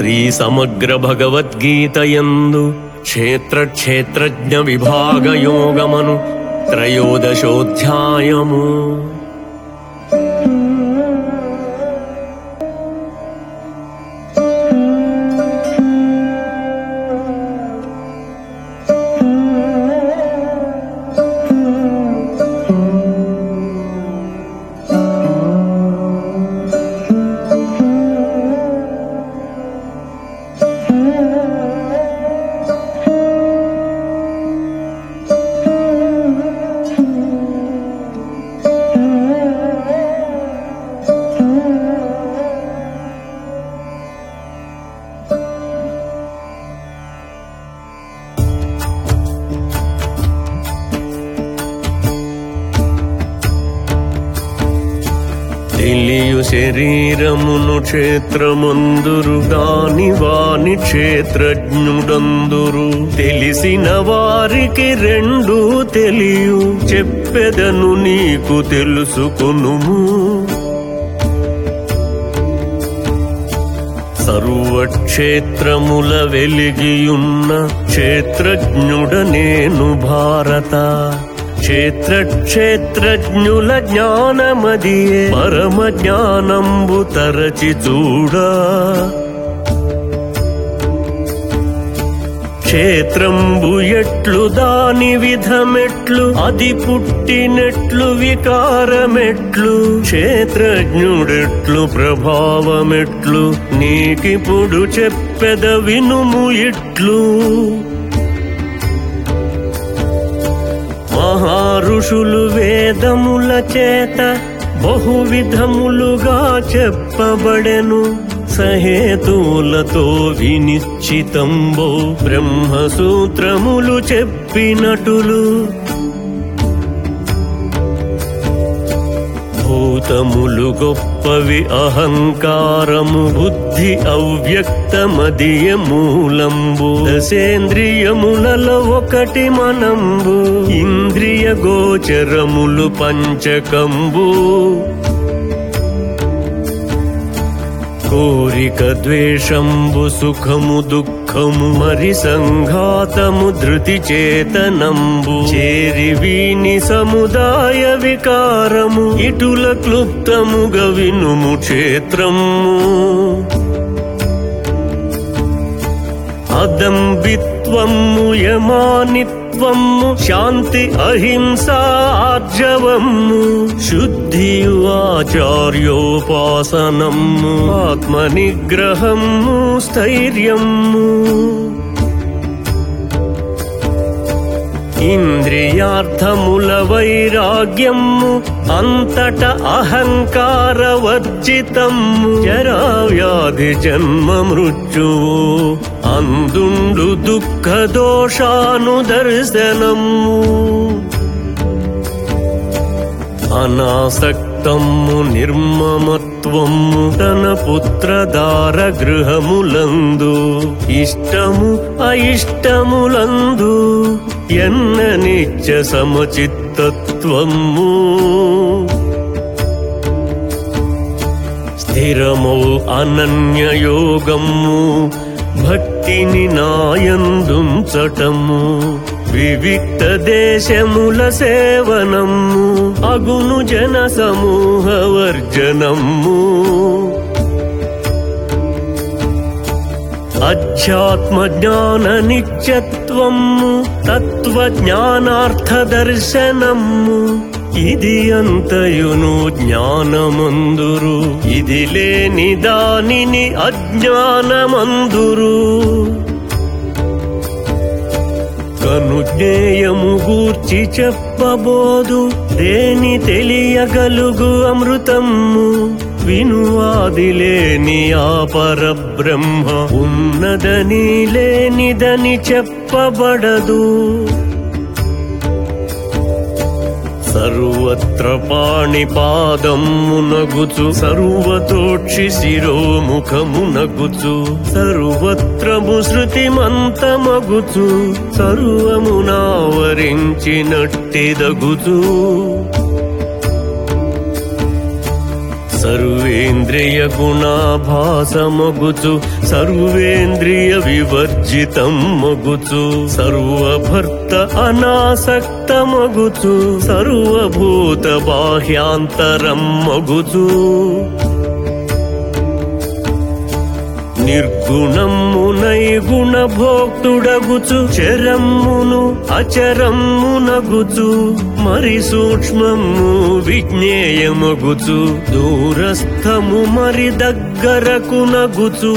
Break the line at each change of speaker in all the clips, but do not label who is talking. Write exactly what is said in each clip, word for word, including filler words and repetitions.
శ్రీ సమగ్ర భగవద్గీతయందు క్షేత్ర క్షేత్రజ్ఞ విభాగ యోగమను త్రయోదశోధ్యాయము. తెలియు శరీరమును క్షేత్రమందురు, దాని వాని క్షేత్రజ్ఞుడందురు. తెలిసిన వారికి రెండు తెలియు, చెప్పెదను నీకు తెలుసుకొనుము. సర్వక్షేత్రముల వెలిగియున్న క్షేత్రజ్ఞుడ నేను భారత. క్షేత్ర క్షేత్రజ్ఞుల జ్ఞానమదియే పరమ జ్ఞానంబు తరచి చూడా. క్షేత్రంబు ఎట్లు దాని విధమెట్లు, అది పుట్టినట్లు వికారమెట్లు. క్షేత్రజ్ఞుడెట్లు ప్రభావమెట్లు, నీకిప్పుడు చెప్పెద వినుము ఇట్లు. మహారుషులు వేదముల చేత బహువిధములుగా చెప్పబడెను. సహేతులతో వినిశ్చితంబో బ్రహ్మసూత్రములు చెప్పినటులు. భూతములు గొప్పవి అహంకారము, బుద్ధి అవ్యక్తమదియ మూలంబు. దశేంద్రియములలో ఒకటి మనంబు, ఇంద్రియ గోచరములు పంచకంబు. కోరిక ద్వేషంబు సుఖము దుఃఖము, మరి సంఘాతము ధృతి చేతనంబు. చేరి వీని సముదాయ వికారము, ఇటుల క్లుప్తముగ వినుము క్షేత్రము. అదంబిత్వము యమానిత్వము, శాంతి అహింస ఆర్జవము. శుద్ధియు ఆచార్యోపాసనము, ఆత్మనిగ్రహము స్థైర్యము. ఇంద్రియార్థముల వైరాగ్యము, అంతట అహంకార వర్జితము. జరావ్యాధి జన్మ మృత్యువు, అందుండు దుఃఖ దోషాను దర్శనము. అనాసక్తము నిర్మమత్వము, తన పుత్రదార గృహములందు. ఇష్టము అయిష్టములందు, ఎన్న నిత్య సమచిత్తత్వము. స్థిరమౌ అనన్యయోగము, భక్తిని నాయందుంచటము. వివిక్త దేశముల సేవనము, అగును జన సమూహ వర్జనము. అధ్యాత్మ జ్ఞాన నిత్యత్వము, తత్వ జ్ఞానార్థ దర్శనము. ఇది అంతయును జ్ఞానమందురు, ఇది లేని దానిని అజ్ఞానమందురు. కనుజ్ఞేయము గూర్చి చెప్పబోదు, దేని తెలియగలుగు అమృతము. వినువాది లేని ఆ పరబ్రహ్మ, ఉన్నదని లేనిదని చెప్పబడదు. సర్వత్ర పాణిపాదమునగుచు, సర్వతోక్షి శిరోముఖమునగుచు. సర్వత్రము శృతిమంతమగుచు, సర్వమునావరించినట్టిదగుచు. సర్వేంద్రియ గుణాభాసమగుచు సర్వేంద్రియ వివర్జితం మగుచు సర్వభర్త అనాసక్తమగుచు సర్వభూత బాహ్యాంతరం మగుచు నిర్గుణమునై గుణభోక్తుడగుచు చరమ్మును అచరమ్మునగుచు మరి సూక్ష్మము విజ్ఞేయమగుచు దూరస్థము మరి దగ్గరకు నగుచు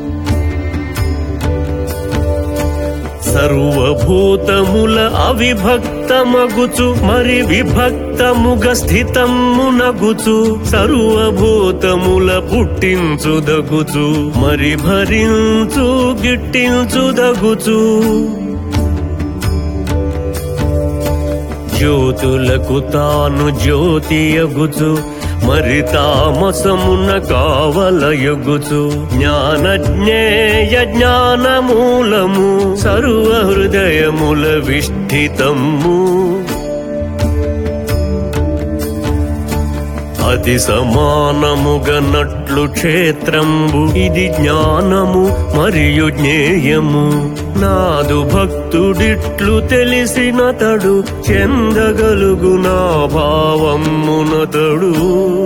సర్వభూతముల అవిభక్తమగుచు మరి విభక్తముగ స్థితమునగుచు సర్వభూతముల పుట్టించుదగుచు మరి భరించు గిట్టించుదగుచు జ్యోతులకు తాను జ్యోతియగుచు మరి తామసమున కావలయగుచు జ్ఞాన జ్ఞేయ జ్ఞానమూలము సర్వహృదయముల విష్ఠితము అతి సమానముగనట్లు క్షేత్రంబు ఇది జ్ఞానము మరియు జ్ఞేయము నాదు భక్తుడిట్లు తెలిసినతడు చెందగలుగు నా భావమునతడు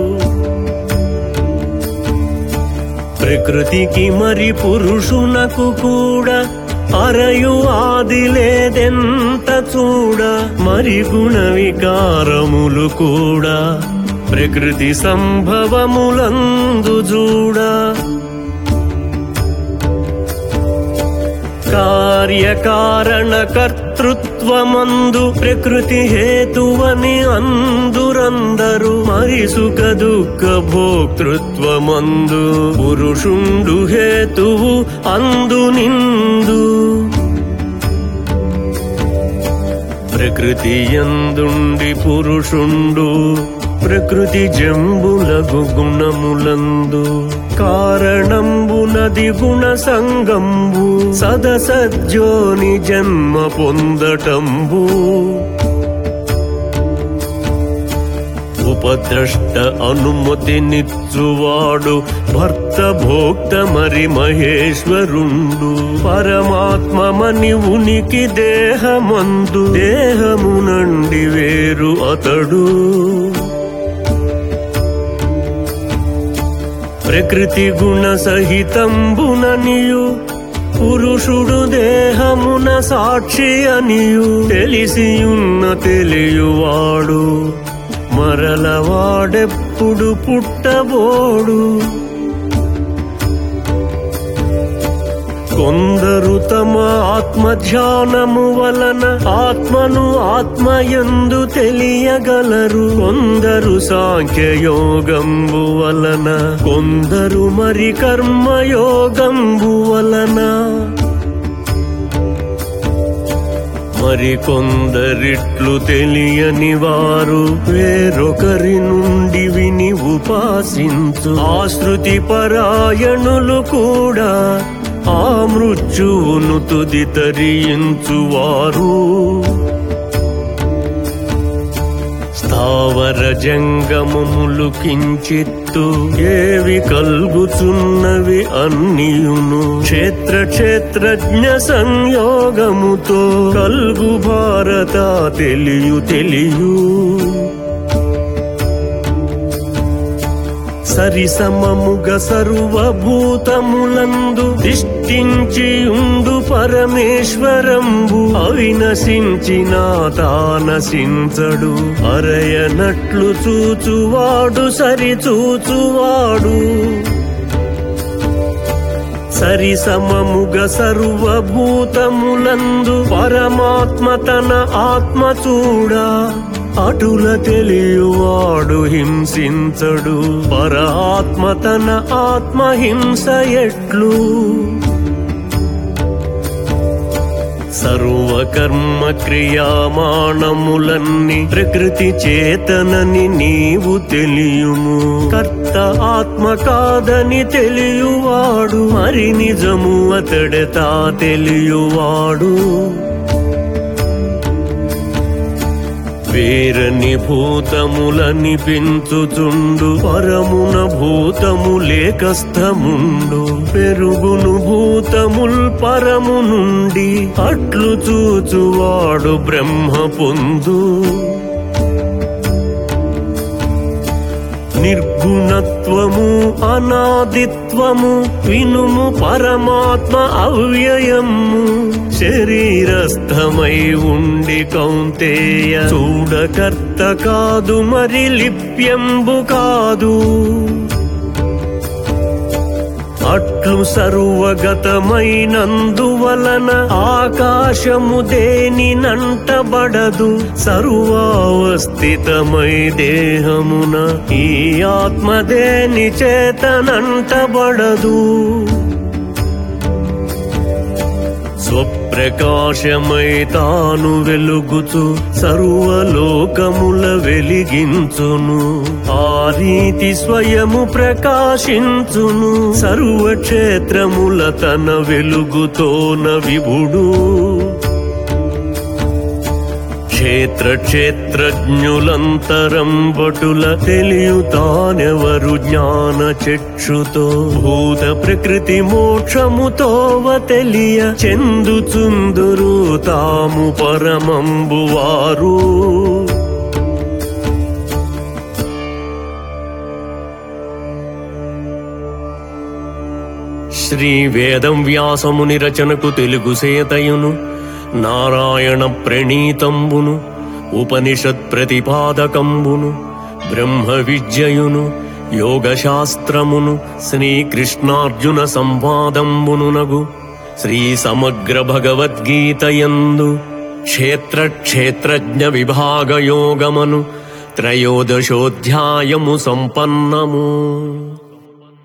ప్రకృతికి మరి పురుషునకు కూడా అరయు ఆది లేదెంత చూడ మరి గుణ వికారములు కూడా ప్రకృతి సంభవములందు చూడ కార్యకారణ కర్తృత్వమందు ప్రకృతి హేతువని అందురందరు మరి సుఖ దుఃఖ భోక్తృత్వమందు పురుషుండు హేతువు అందు నిందు ప్రకృతి యందుండి పురుషుండు ప్రకృతి జంబులగు గుణములందు కారణంబునది గుణ సంగంబు సదసజ్జోని జన్మ పొందటంబు ఉపద్రష్ట అనుమతి నిచ్చువాడు భర్త భోక్త మరి మహేశ్వరుండు పరమాత్మమని ఉనికి దేహమందు దేహము నుండి వేరు అతడు ప్రకృతి గుణ సహితంబుననియు పురుషుడు దేహమున సాక్షి అనియు తెలిసియున్న తెలియువాడు మరలవాడెప్పుడు పుట్టబోడు కొందరు తమ ఆత్మధ్యానము వలన ఆత్మను ఆత్మయందు తెలియగలరు కొందరు సాంఖ్యయోగంబు వలన కొందరు మరి కర్మయోగంబు వలన మరి కొందరిట్లు తెలియని వారు వేరొకరి నుండి విని ఉపాసించు ఆశ్రుతి పరాయణులు కూడా ఆ మృత్యువును తుది తరించువారు స్థావర జంగమములు కించిత్తు ఏవి కల్గుచున్నవి అన్నియును క్షేత్ర క్షేత్రజ్ఞ సంయోగముతో కల్గు భారత తెలియు తెలియు సరిసమముగ సర్వభూతములందు తిష్ఠించి ఉండు పరమేశ్వరంబు అవినశించిన తానశించడు అరయనట్లు చూచువాడు సరి చూచువాడు సరి సమముగ సర్వభూతములందు పరమాత్మ తన ఆత్మ చూడా అటుల తెలియువాడు హింసించడు పరమాత్మ తన ఆత్మ హింస ఎట్లు సర్వకర్మ క్రియామాణములన్నీ ప్రకృతి చేతనని నీవు తెలియుము కర్త ఆత్మ కాదని తెలియువాడు మరి నిజము అతడతా తెలియువాడు వేరని భూతములనిపించుచుండు పరమున భూతము లేకస్థముండు పెరుగును భూతముల్ పరము నుండి అట్లు చూచువాడు బ్రహ్మ పొందు నిర్గుణత్వము అనాదిత్వము వినుము పరమాత్మ అవ్యయము శరీరస్థమై ఉండి కౌంతేయ చూడకర్త కాదు మరి లిప్యంబు కాదు అట్లు సర్వగతమైనందువలన ఆకాశము దేనినంటబడదు సర్వావస్థితమై దేహమున ఈ ఆత్మ దేని చేతనంటబడదు స్వప్రకాశమై తాను వెలుగుచు సర్వలోకముల వెలిగించును ఆ రీతి స్వయము ప్రకాశించును సర్వక్షేత్రముల తన వెలుగుతోన విభుడు క్షేత్ర క్షేత్రజ్ఞులంతరం బటుల తెలియుతానెవరు జ్ఞాన చక్షుతో భూత ప్రకృతి మోక్షముతోవ తెలియ చెందుచుందురు తాము పరమంబువారు శ్రీ వేదం వ్యాసముని రచనకు తెలుగు సేతయును నారాయణ ప్రణీతంబును ఉపనిషత్ ప్రతిపాదకంబును బ్రహ్మ విద్యయును యోగశాస్త్రమును శ్రీకృష్ణార్జున సంవాదంబునునగు శ్రీ సమగ్ర భగవద్గీతయందు క్షేత్ర క్షేత్రజ్ఞ విభాగ యోగమను త్రయోదశోధ్యాయము సంపన్నము।